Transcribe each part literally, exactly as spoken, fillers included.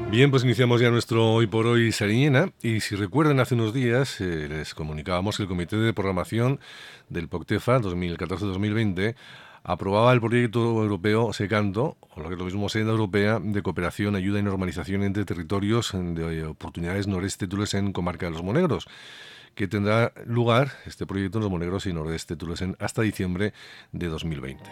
Bien, pues iniciamos ya nuestro Hoy por Hoy Sariñena y si recuerdan hace unos días eh, les comunicábamos que el Comité de Programación del POCTEFA dos mil catorce dos mil veinte aprobaba el proyecto europeo SECANTO, o lo que es lo mismo Senda Europea de Cooperación, Ayuda y Normalización entre Territorios de Oportunidades Noreste Tulesen, Comarca de los Monegros, que tendrá lugar este proyecto en los Monegros y Nordeste Tulesen hasta diciembre de dos mil veinte.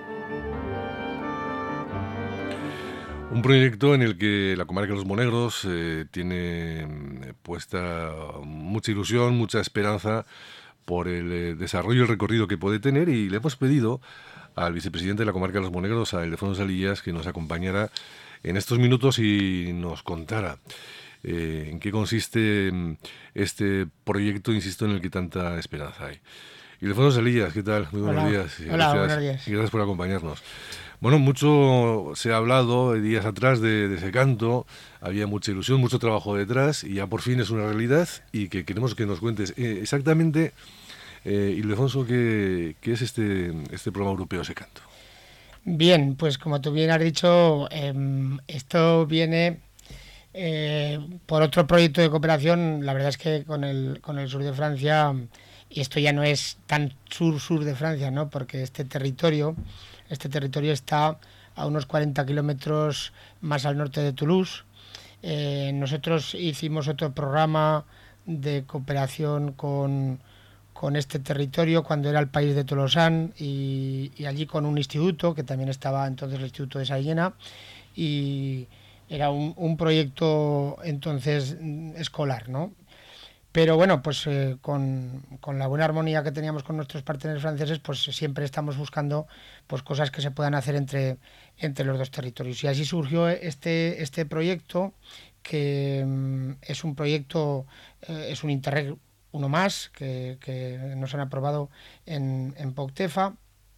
Un proyecto en el que la comarca de los Monegros eh, tiene eh, puesta mucha ilusión, mucha esperanza por el eh, desarrollo y el recorrido que puede tener, y le hemos pedido al vicepresidente de la comarca de los Monegros, a Ildefonso Salillas, que nos acompañara en estos minutos y nos contara eh, en qué consiste este proyecto, insisto, en el que tanta esperanza hay. Ildefonso Salillas, ¿qué tal? Muy buenos Hola. días. Y Hola, gracias, buenos días. y gracias por acompañarnos. Bueno, mucho se ha hablado días atrás de, de SECANTO, había mucha ilusión, mucho trabajo detrás y ya por fin es una realidad y que queremos que nos cuentes eh, exactamente, eh, Ildefonso, ¿qué, qué es este, este programa europeo SECANTO? Bien, pues como tú bien has dicho, eh, esto viene eh, por otro proyecto de cooperación. La verdad es que con el, con el sur de Francia, y esto ya no es tan sur-sur de Francia, ¿no? Porque este territorio, este territorio está a unos cuarenta kilómetros más al norte de Toulouse. Eh, nosotros hicimos otro programa de cooperación con, con este territorio cuando era el país de Tolosán y, y allí con un instituto que también estaba entonces el Instituto de Sariñena, y era un, un proyecto entonces escolar, ¿no? Pero bueno, pues eh, con, con la buena armonía que teníamos con nuestros parteneros franceses, pues siempre estamos buscando pues cosas que se puedan hacer entre, entre los dos territorios. Y así surgió este, este proyecto, que mm, es un proyecto, eh, es un Interreg uno más, que, que nos han aprobado en, en POCTEFA.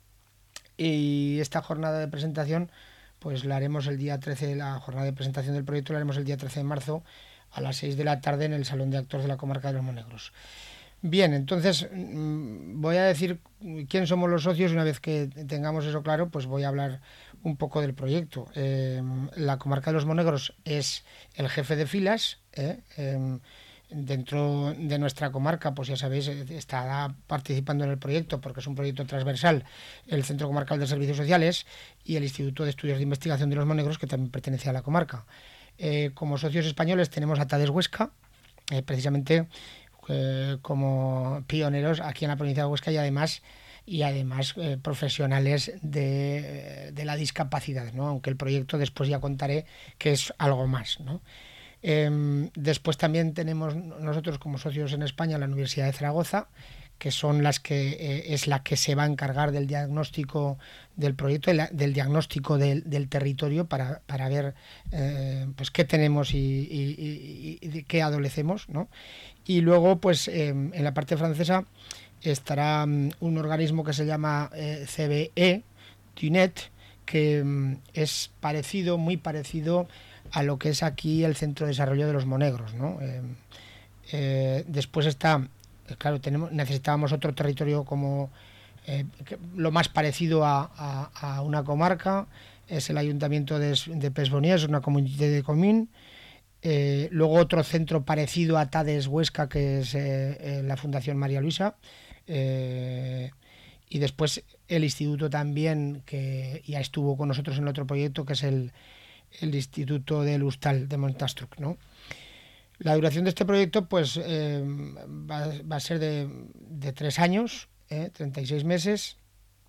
Y esta jornada de presentación, pues la haremos el día trece, la jornada de presentación del proyecto la haremos el día trece de marzo a las seis de la tarde en el Salón de Actores de la Comarca de los Monegros. Bien, entonces voy a decir quién somos los socios y una vez que tengamos eso claro, pues voy a hablar un poco del proyecto. Eh, la Comarca de los Monegros es el jefe de filas, ¿eh? Eh, dentro de nuestra comarca, pues ya sabéis, estará participando en el proyecto, porque es un proyecto transversal, el Centro Comarcal de Servicios Sociales y el Instituto de Estudios de Investigación de los Monegros, que también pertenece a la comarca. Eh, como socios españoles tenemos a TADES Huesca, eh, precisamente eh, como pioneros aquí en la provincia de Huesca, y además y además eh, profesionales de, de la discapacidad, ¿no? Aunque el proyecto después ya contaré que es algo más, ¿no? Eh, después también tenemos nosotros como socios en España la Universidad de Zaragoza, que son las que eh, es la que se va a encargar del diagnóstico del proyecto, la, del diagnóstico del, del territorio para, para ver eh, pues qué tenemos y, y, y, y de qué adolecemos, ¿no? Y luego, pues eh, en la parte francesa estará um, un organismo que se llama eh, C B E, TUNET, que um, es parecido, muy parecido a lo que es aquí el Centro de Desarrollo de los Monegros, ¿no? Eh, eh, después está, claro, tenemos, necesitábamos otro territorio como eh, que, lo más parecido a, a, a una comarca, es el Ayuntamiento de, de Pes-Boniers, una comunidad de común. Eh, luego otro centro parecido a TADES Huesca, que es eh, eh, la Fundación María Luisa. Eh, y después el instituto también, que ya estuvo con nosotros en el otro proyecto, que es el, el Instituto del Hostal de Montastruc, ¿no? La duración de este proyecto pues eh, va, va a ser de, de tres años, eh, treinta y seis meses,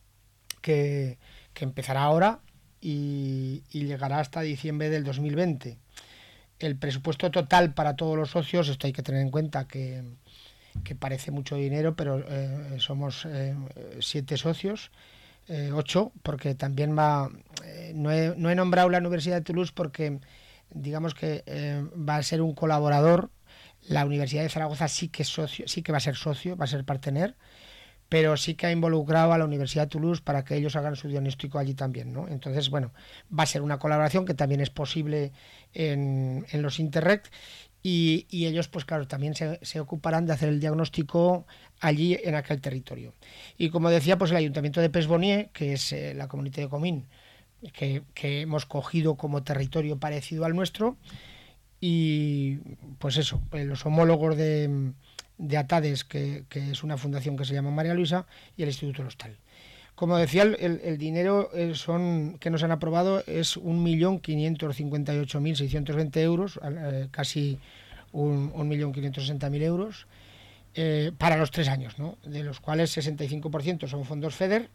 que, que empezará ahora y, y llegará hasta diciembre del dos mil veinte. El presupuesto total para todos los socios, esto hay que tener en cuenta que, que parece mucho dinero, pero eh, somos eh, siete socios, eh, ocho, porque también va, eh, no, he, no he nombrado la Universidad de Toulouse porque digamos que eh, va a ser un colaborador. La Universidad de Zaragoza sí que es socio, sí que va a ser socio, va a ser partener, pero sí que ha involucrado a la Universidad de Toulouse para que ellos hagan su diagnóstico allí también, ¿no? Entonces, bueno, va a ser una colaboración que también es posible en, en los Interreg, y, y ellos, pues claro, también se, se ocuparán de hacer el diagnóstico allí en aquel territorio. Y como decía, pues el Ayuntamiento de Pes-Boniers, que es eh, la comunidad de común que, que hemos cogido como territorio parecido al nuestro, y pues eso, los homólogos de, de ATADES, que, que es una fundación que se llama María Luisa, y el Instituto Lostal. Como decía, el, el dinero son, que nos han aprobado es un millón quinientos cincuenta y ocho mil seiscientos veinte euros, eh, casi un millón quinientos sesenta mil euros, eh, para los tres años, ¿no? De los cuales sesenta y cinco por ciento son fondos FEDER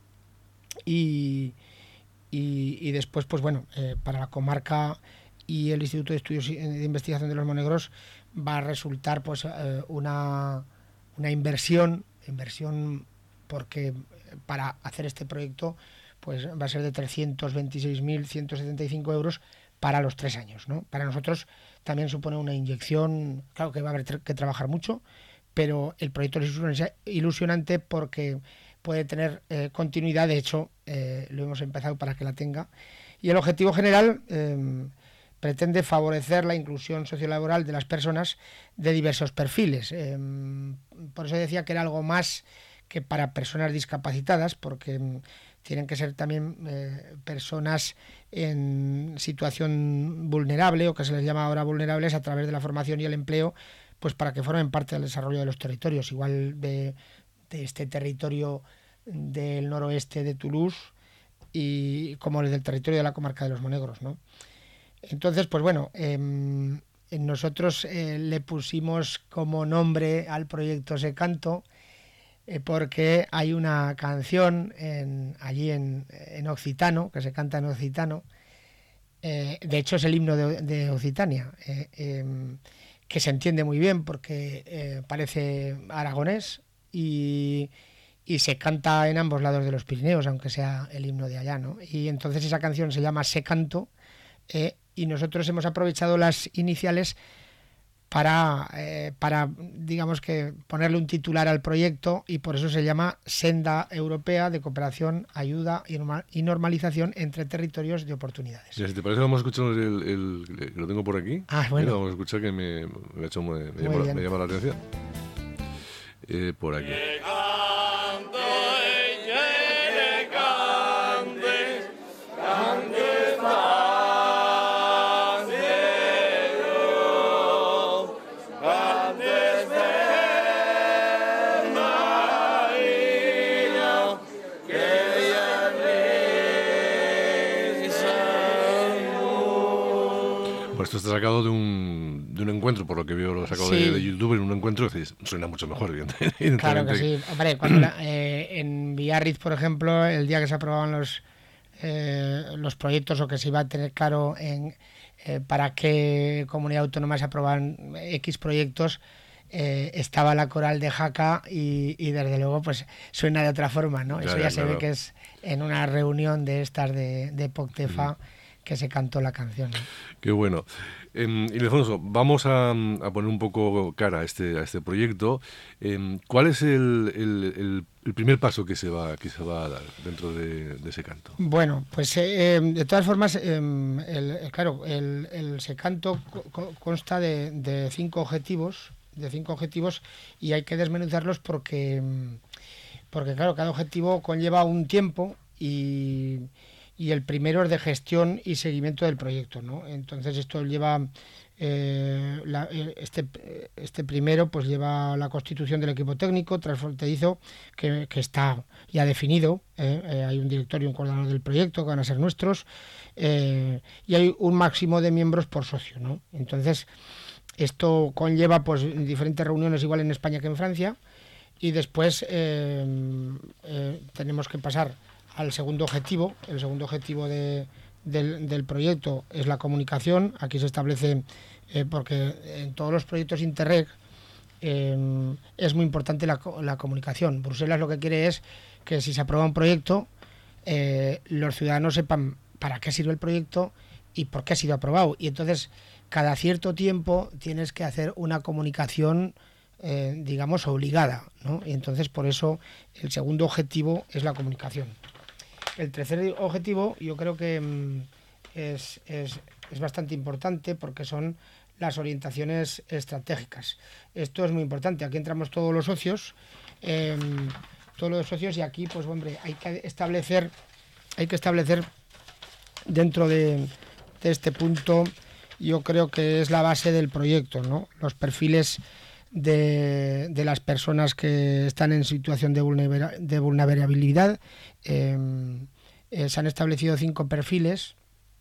y, y, y después, pues bueno, eh, para la comarca y el Instituto de Estudios de Investigación de los Monegros va a resultar pues eh, una, una inversión, inversión porque para hacer este proyecto pues va a ser de trescientos veintiséis mil ciento setenta y cinco euros para los tres años, ¿no? Para nosotros también supone una inyección, claro que va a haber que trabajar mucho, pero el proyecto es ilusionante porque puede tener eh, continuidad, de hecho eh, lo hemos empezado para que la tenga, y el objetivo general eh, pretende favorecer la inclusión sociolaboral de las personas de diversos perfiles. Eh, por eso decía que era algo más que para personas discapacitadas, porque eh, tienen que ser también eh, personas en situación vulnerable, o que se les llama ahora vulnerables, a través de la formación y el empleo, pues para que formen parte del desarrollo de los territorios, igual de, de este territorio del noroeste de Toulouse y como el del territorio de la comarca de los Monegros, ¿no? Entonces, pues bueno, eh, nosotros eh, le pusimos como nombre al proyecto Secanto eh, porque hay una canción en, allí en, en occitano, que se canta en occitano, eh, de hecho es el himno de, de Occitania, eh, eh, que se entiende muy bien porque eh, parece aragonés y, y se canta en ambos lados de los Pirineos, aunque sea el himno de allá, ¿no? Y entonces esa canción se llama Secanto, eh, y nosotros hemos aprovechado las iniciales para, eh, para, digamos que, ponerle un titular al proyecto, y por eso se llama Senda Europea de Cooperación, Ayuda y Normalización entre Territorios de Oportunidades. Ya, si te parece, vamos a escuchar el, el, el lo tengo por aquí. Ah, bueno. Mira, vamos a escuchar que me, me, ha hecho, me, me, llama, me llama la atención. Eh, por aquí. Esto está sacado de un, de un encuentro, por lo que veo, lo he sacado sí. de, de YouTube, en un encuentro, suena mucho mejor, evidentemente. Claro que sí. Hombre, cuando la, eh, en Biarritz, por ejemplo, el día que se aprobaban los, eh, los proyectos, o que se iba a tener claro en eh, para qué comunidad autónoma se aprobaban X proyectos, eh, estaba la coral de Jaca y, y desde luego pues suena de otra forma, ¿no? Eso ya, ya se claro. ve que es en una reunión de estas de, de Poctefa, mm. que se cantó la canción, ¿no? Qué bueno. Eh, Ildefonso, vamos a, a poner un poco cara a este, a este proyecto. Eh, ¿Cuál es el, el, el, el primer paso que se va, que se va a dar dentro de, de Secanto? Bueno, pues eh, de todas formas, eh, el, claro, el, el Secanto co consta de, de cinco objetivos, de cinco objetivos, y hay que desmenuzarlos porque, porque claro, cada objetivo conlleva un tiempo y y el primero es de gestión y seguimiento del proyecto, ¿no? Entonces esto lleva, eh, la, este, este primero pues lleva la constitución del equipo técnico transfronterizo que, que está ya definido, ¿eh? Eh, hay un directorio y un coordinador del proyecto que van a ser nuestros, eh, y hay un máximo de miembros por socio, ¿no? Entonces esto conlleva pues diferentes reuniones igual en España que en Francia, y después eh, eh, tenemos que pasar al segundo objetivo. El segundo objetivo de, del, del proyecto es la comunicación. Aquí se establece, eh, porque en todos los proyectos Interreg eh, es muy importante la, la comunicación. Bruselas lo que quiere es que si se aprueba un proyecto, eh, los ciudadanos sepan para qué sirve el proyecto y por qué ha sido aprobado. Y entonces, cada cierto tiempo tienes que hacer una comunicación, eh, digamos, obligada, ¿no? Y entonces, por eso, el segundo objetivo es la comunicación. El tercer objetivo yo creo que mmm, es, es, es bastante importante porque son las orientaciones estratégicas. Esto es muy importante. Aquí entramos todos los socios, eh, todos los socios, y aquí, pues hombre, hay que establecer, hay que establecer dentro de, de este punto yo creo que es la base del proyecto, ¿no? Los perfiles de, de las personas que están en situación de, vulnera, de vulnerabilidad. Eh, eh, se han establecido cinco perfiles,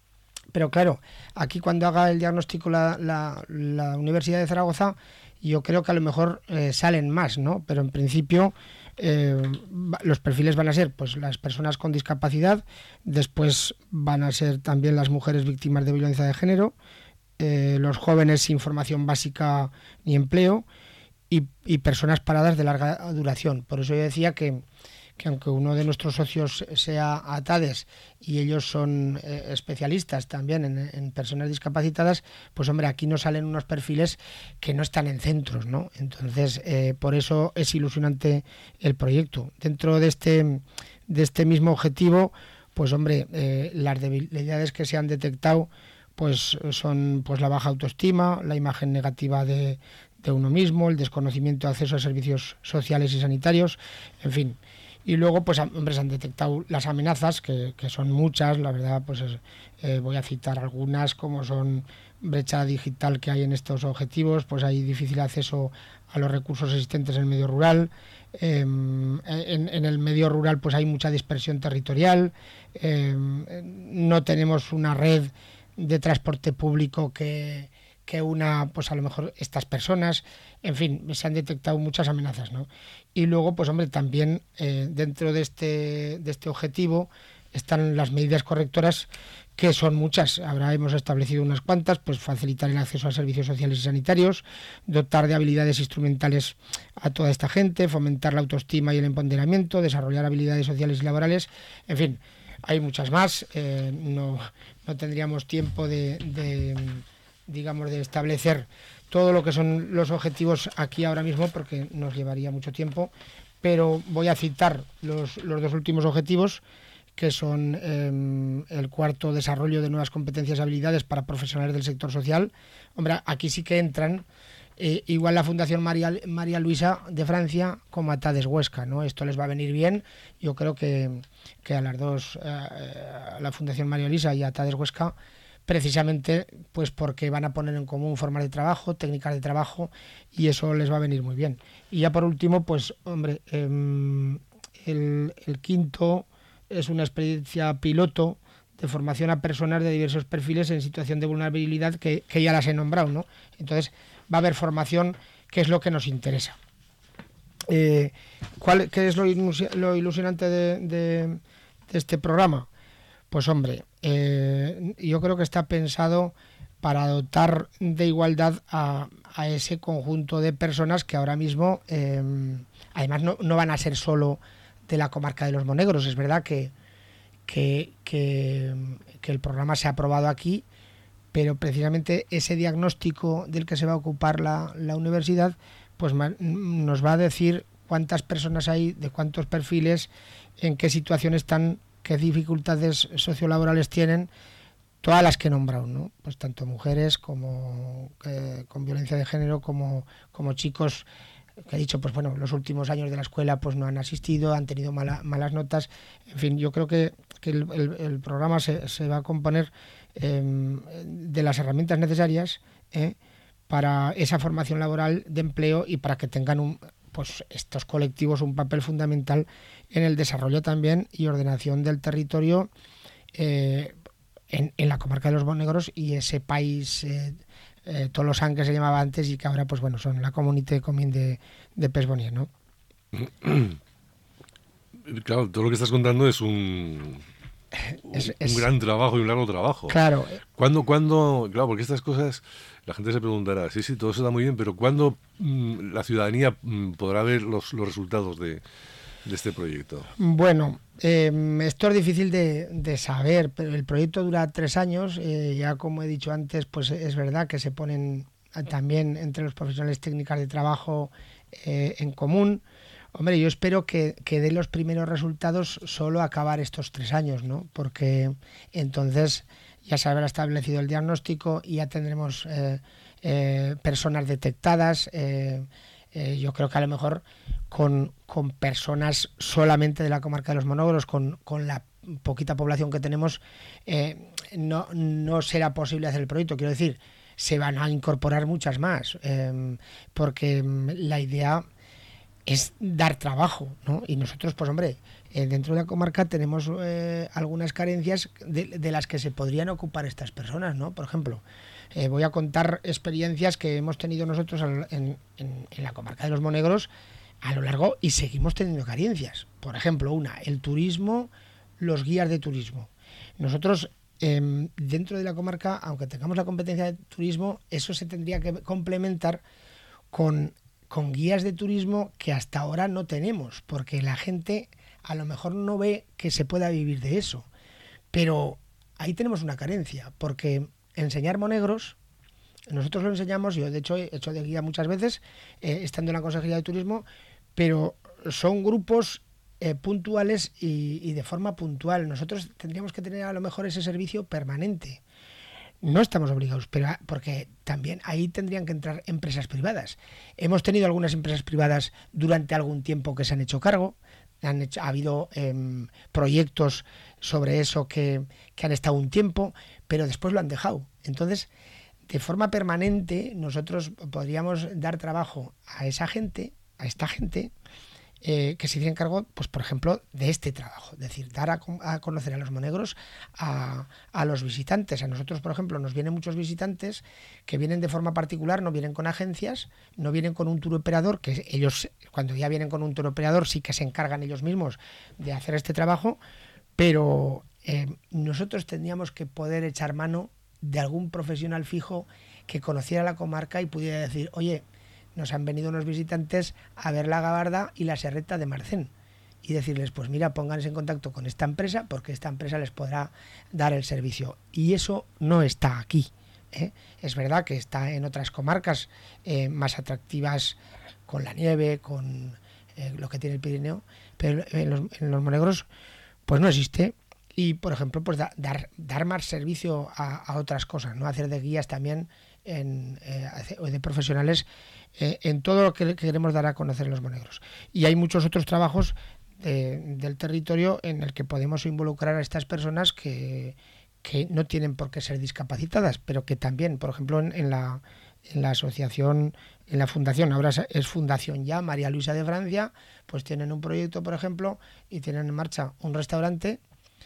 pero claro, aquí cuando haga el diagnóstico la, la, la Universidad de Zaragoza, yo creo que a lo mejor eh, salen más, ¿no? Pero en principio eh, los perfiles van a ser pues las personas con discapacidad, después van a ser también las mujeres víctimas de violencia de género, eh, los jóvenes sin formación básica ni empleo y, y personas paradas de larga duración. Por eso yo decía que que aunque uno de nuestros socios sea ATADES y ellos son eh, especialistas también en, en personas discapacitadas, pues hombre, aquí nos salen unos perfiles que no están en centros, ¿no? Entonces, eh, por eso es ilusionante el proyecto. Dentro de este, de este mismo objetivo, pues hombre, eh, las debilidades que se han detectado pues son pues la baja autoestima, la imagen negativa de, de uno mismo, el desconocimiento de acceso a servicios sociales y sanitarios, en fin. Y luego, pues, hombre, se han detectado las amenazas, que, que son muchas, la verdad, pues eh, voy a citar algunas, como son brecha digital que hay en estos objetivos, pues hay difícil acceso a los recursos existentes en el medio rural, eh, en, en el medio rural pues hay mucha dispersión territorial, eh, no tenemos una red de transporte público que... que una, pues a lo mejor estas personas, en fin, se han detectado muchas amenazas, ¿no? Y luego, pues hombre, también eh, dentro de este, de este objetivo están las medidas correctoras, que son muchas. Ahora hemos establecido unas cuantas, pues facilitar el acceso a servicios sociales y sanitarios, dotar de habilidades instrumentales a toda esta gente, fomentar la autoestima y el empoderamiento, desarrollar habilidades sociales y laborales, en fin, hay muchas más, eh, no, no tendríamos tiempo de... de digamos, de establecer todo lo que son los objetivos aquí ahora mismo, porque nos llevaría mucho tiempo, pero voy a citar los, los dos últimos objetivos, que son eh, el cuarto, desarrollo de nuevas competencias y habilidades para profesionales del sector social. Hombre, aquí sí que entran eh, igual la Fundación María, María Luisa de Francia como ATADES Huesca, ¿no? Esto les va a venir bien. Yo creo que, que a las dos, eh, a la Fundación María Luisa y a ATADES Huesca, precisamente pues porque van a poner en común formas de trabajo, técnicas de trabajo, y eso les va a venir muy bien. Y ya por último, pues hombre, eh, el, el quinto es una experiencia piloto de formación a personas de diversos perfiles en situación de vulnerabilidad, que, que ya las he nombrado, ¿no? Entonces va a haber formación, que es lo que nos interesa. Eh, ¿cuál, ¿Qué es lo, ilus- lo ilusionante de, de, de este programa? Pues hombre, eh, yo creo que está pensado para dotar de igualdad a, a ese conjunto de personas que ahora mismo, eh, además no, no van a ser solo de la comarca de los Monegros. Es verdad que, que, que, que el programa se ha aprobado aquí, pero precisamente ese diagnóstico del que se va a ocupar la, la universidad, pues nos va a decir cuántas personas hay, de cuántos perfiles, en qué situación están, qué dificultades sociolaborales tienen, todas las que he nombrado, ¿no? Pues tanto mujeres como eh, con violencia de género, como, como chicos que he dicho, pues bueno, los últimos años de la escuela pues no han asistido, han tenido mala, malas notas. En fin, yo creo que, que el, el, el programa se, se va a componer eh, de las herramientas necesarias eh, para esa formación laboral de empleo y para que tengan un, pues estos colectivos un papel fundamental en el desarrollo también y ordenación del territorio eh, en, en la comarca de los Monegros y ese país eh, eh, Tolosán que se llamaba antes y que ahora pues bueno son la Comunité Comín de, de Pes-Bonier, ¿no? Claro, todo lo que estás contando es un, es, un es, gran trabajo y un largo trabajo. Claro. ¿Cuándo, cuándo, claro, porque estas cosas, la gente se preguntará, sí, sí, todo eso está muy bien, pero ¿cuándo mmm, la ciudadanía mmm, podrá ver los, los resultados de, de este proyecto? Bueno, eh, esto es difícil de, de saber, pero el proyecto dura tres años, eh, ya como he dicho antes, pues es verdad que se ponen también entre los profesionales técnicas de trabajo eh, en común. Hombre, yo espero que, que dé los primeros resultados solo acabar estos tres años, ¿no? Porque entonces ya se habrá establecido el diagnóstico y ya tendremos eh, eh, personas detectadas, eh, Eh, yo creo que a lo mejor con, con personas solamente de la comarca de los Monegros, con, con la poquita población que tenemos, eh, no, no será posible hacer el proyecto. Quiero decir, se van a incorporar muchas más, eh, porque la idea es dar trabajo, ¿no? Y nosotros, pues hombre, eh, dentro de la comarca tenemos eh, algunas carencias de, de las que se podrían ocupar estas personas, ¿no? Por ejemplo, eh, voy a contar experiencias que hemos tenido nosotros en, en, en la comarca de los Monegros a lo largo, y seguimos teniendo carencias. Por ejemplo, una, el turismo, los guías de turismo. Nosotros, eh, dentro de la comarca, aunque tengamos la competencia de turismo, eso se tendría que complementar con, con guías de turismo que hasta ahora no tenemos, porque la gente a lo mejor no ve que se pueda vivir de eso. Pero ahí tenemos una carencia, porque enseñar monegros, nosotros lo enseñamos, yo de hecho he hecho de guía muchas veces, eh, estando en la Consejería de Turismo, pero son grupos eh, puntuales y, y de forma puntual. Nosotros tendríamos que tener a lo mejor ese servicio permanente. No estamos obligados, pero porque también ahí tendrían que entrar empresas privadas. Hemos tenido algunas empresas privadas durante algún tiempo que se han hecho cargo, han hecho, ha habido eh, proyectos sobre eso que, que han estado un tiempo, pero después lo han dejado. Entonces, de forma permanente, nosotros podríamos dar trabajo a esa gente, a esta gente, eh, que se hiciera cargo, pues por ejemplo, de este trabajo, es decir, dar a, a conocer a los monegros a, a los visitantes. A nosotros, por ejemplo, nos vienen muchos visitantes que vienen de forma particular, no vienen con agencias, no vienen con un tour operador, que ellos, cuando ya vienen con un tour operador, sí que se encargan ellos mismos de hacer este trabajo, pero eh, nosotros tendríamos que poder echar mano de algún profesional fijo que conociera la comarca y pudiera decir, oye, nos han venido unos visitantes a ver la gabarda y la serreta de Marcén, y decirles, pues mira, pónganse en contacto con esta empresa porque esta empresa les podrá dar el servicio. Y eso no está aquí, ¿eh? Es verdad que está en otras comarcas eh, más atractivas, con la nieve, con eh, lo que tiene el Pirineo, pero en los, en los Monegros pues no existe. Y, por ejemplo, pues da, dar, dar más servicio a, a otras cosas, ¿no? Hacer de guías también en, eh, de profesionales eh, en todo lo que queremos dar a conocer en los Monegros. Y hay muchos otros trabajos de, del territorio en el que podemos involucrar a estas personas que, que no tienen por qué ser discapacitadas, pero que también, por ejemplo, en, en, la, en la asociación, en la fundación, ahora es Fundación Ya, María Luisa de Francia, pues tienen un proyecto, por ejemplo, y tienen en marcha un restaurante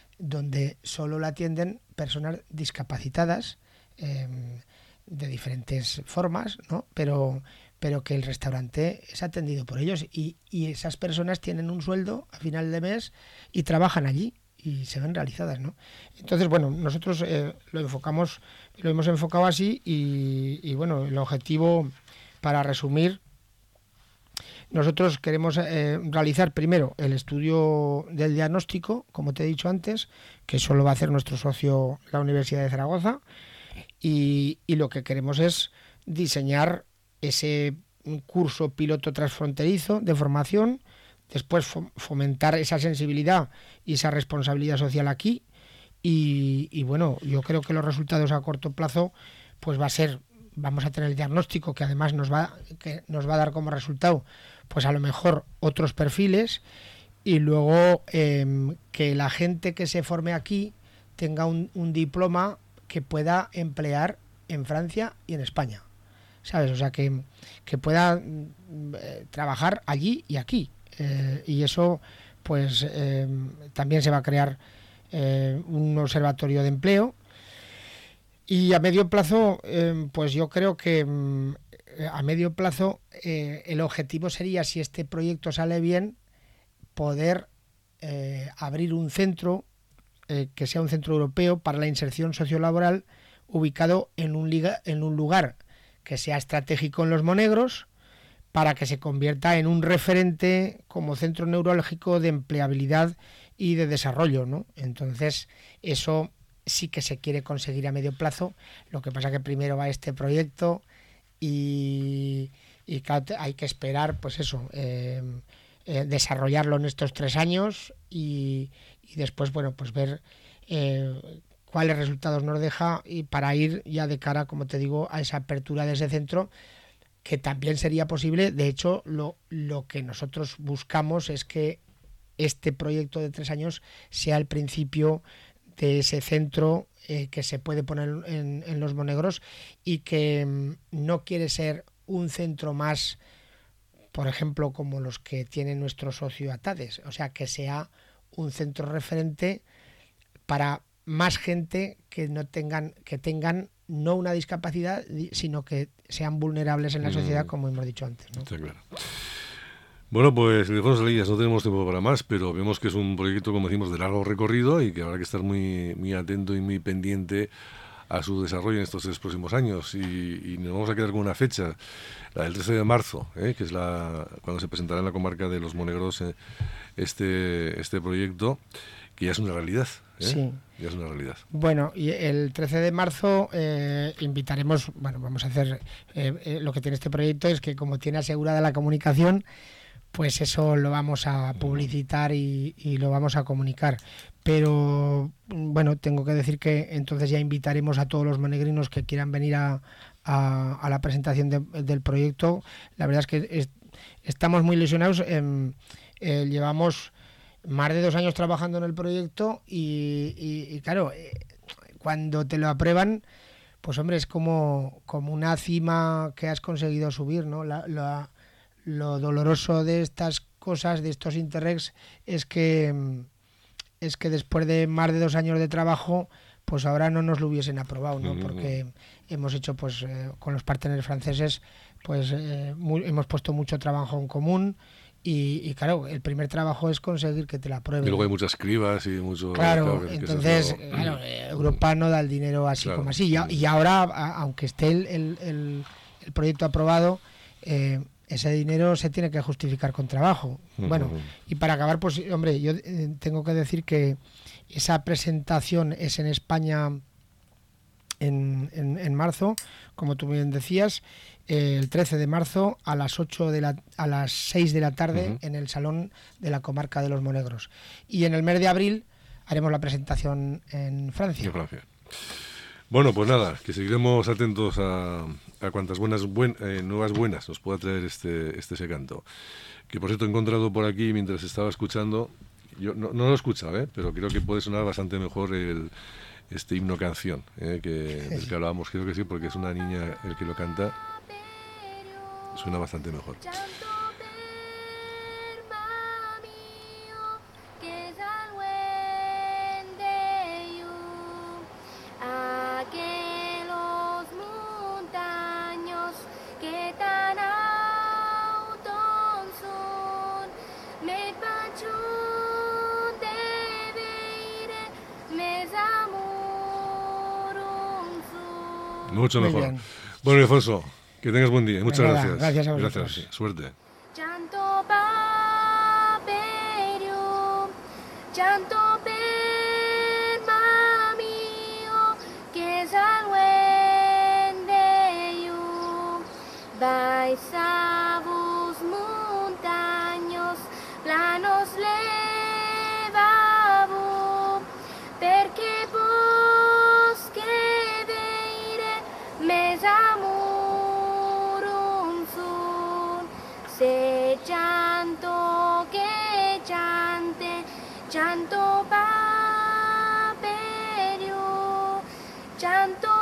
donde solo la atienden personas discapacitadas eh, de diferentes formas, ¿no? Pero, pero que el restaurante es atendido por ellos y, y esas personas tienen un sueldo a final de mes y trabajan allí y se ven realizadas, ¿no? Entonces, bueno, nosotros eh, lo enfocamos, lo hemos enfocado así y, y bueno, el objetivo, para resumir, nosotros queremos eh, realizar primero el estudio del diagnóstico, como te he dicho antes, que eso lo va a hacer nuestro socio, la Universidad de Zaragoza, y, y lo que queremos es diseñar ese curso piloto transfronterizo de formación, después fomentar esa sensibilidad y esa responsabilidad social aquí, y, y bueno, yo creo que los resultados a corto plazo pues va a ser, vamos a tener el diagnóstico que además nos va, que nos va a dar como resultado pues a lo mejor otros perfiles, y luego eh, que la gente que se forme aquí tenga un, un diploma que pueda emplear en Francia y en España, ¿sabes? O sea, que, que pueda eh, trabajar allí y aquí, eh, y eso pues eh, también se va a crear eh, un observatorio de empleo. Y a medio plazo, eh, pues yo creo que a medio plazo eh, el objetivo sería, si este proyecto sale bien, poder eh, abrir un centro eh, que sea un centro europeo para la inserción sociolaboral, ubicado en un, liga, en un lugar que sea estratégico en los Monegros, para que se convierta en un referente como centro neurálgico de empleabilidad y de desarrollo, ¿no? Entonces, eso sí que se quiere conseguir a medio plazo. Lo que pasa que primero va este proyecto y, y claro, hay que esperar, pues eso, eh, eh, desarrollarlo en estos tres años y, y después, bueno, pues ver eh, cuáles resultados nos deja, y para ir ya de cara, como te digo, a esa apertura de ese centro, que también sería posible. De hecho, lo, lo que nosotros buscamos es que este proyecto de tres años sea el principio de ese centro eh, que se puede poner en, en Los Monegros, y que mm, no quiere ser un centro más, por ejemplo, como los que tiene nuestro socio Atades, o sea, que sea un centro referente para más gente que no tengan, que tengan no una discapacidad, sino que sean vulnerables en la sociedad, como hemos dicho antes, ¿no? Está claro. Bueno, pues Ildefonso Salillas, no tenemos tiempo para más, pero vemos que es un proyecto, como decimos, de largo recorrido y que habrá que estar muy, muy atento y muy pendiente a su desarrollo en estos tres próximos años. Y, y nos vamos a quedar con una fecha, la del trece de marzo, ¿eh? Que es la cuando se presentará en la comarca de Los Monegros eh, este, este proyecto, que ya es una realidad. ¿eh? Sí. Ya es una realidad. Bueno, y el trece de marzo eh, invitaremos, bueno, vamos a hacer, eh, eh, lo que tiene este proyecto es que, como tiene asegurada la comunicación, pues eso lo vamos a publicitar y, y lo vamos a comunicar. Pero bueno, tengo que decir que entonces ya invitaremos a todos los monegrinos que quieran venir a, a, a la presentación de, del proyecto. La verdad es que es, estamos muy ilusionados. Eh, eh, llevamos más de dos años trabajando en el proyecto y, y, y claro, eh, cuando te lo aprueban, pues hombre, es como, como una cima que has conseguido subir, ¿no? La, la, lo doloroso de estas cosas, de estos Interregs, es que es que después de más de dos años de trabajo, pues ahora no nos lo hubiesen aprobado, ¿no? Porque hemos hecho, pues eh, con los parteneros franceses, pues eh, muy, hemos puesto mucho trabajo en común. Y, y claro, el primer trabajo es conseguir que te la aprueben. Y luego hay muchas cribas y mucho... Claro, claro, entonces, que claro, Europa no da el dinero así claro, como así. Y, y ahora, a, aunque esté el, el, el, el proyecto aprobado, eh, ese dinero se tiene que justificar con trabajo. Uh-huh. Bueno, y para acabar, pues, hombre, yo eh, tengo que decir que esa presentación es en España en, en, en marzo, como tú bien decías, eh, el trece de marzo a las ocho de la, a las seis de la tarde uh-huh. en el Salón de la Comarca de Los Monegros. Y en el mes de abril haremos la presentación en Francia. En Francia. Bueno, pues nada, que seguiremos atentos a, a cuantas buenas buen, eh, nuevas buenas nos pueda traer este, este Secanto. Que por cierto he encontrado por aquí mientras estaba escuchando, yo no, no lo he escuchado, ¿eh? Pero creo que puede sonar bastante mejor el este himno canción, ¿eh? que, del que hablábamos, creo que sí, porque es una niña el que lo canta, suena bastante mejor. Mucho Muy mejor. Bien. Bueno, Ildefonso, que tengas buen día. Muchas Nada, gracias. Gracias a vosotros. Gracias. Suerte. Llanto paperio, llanto per mamio, que saluen de you, vais a vos montaños, planos levavo, perché vos che veire mes amorum sun, se llanto che chante, llanto paperio, llanto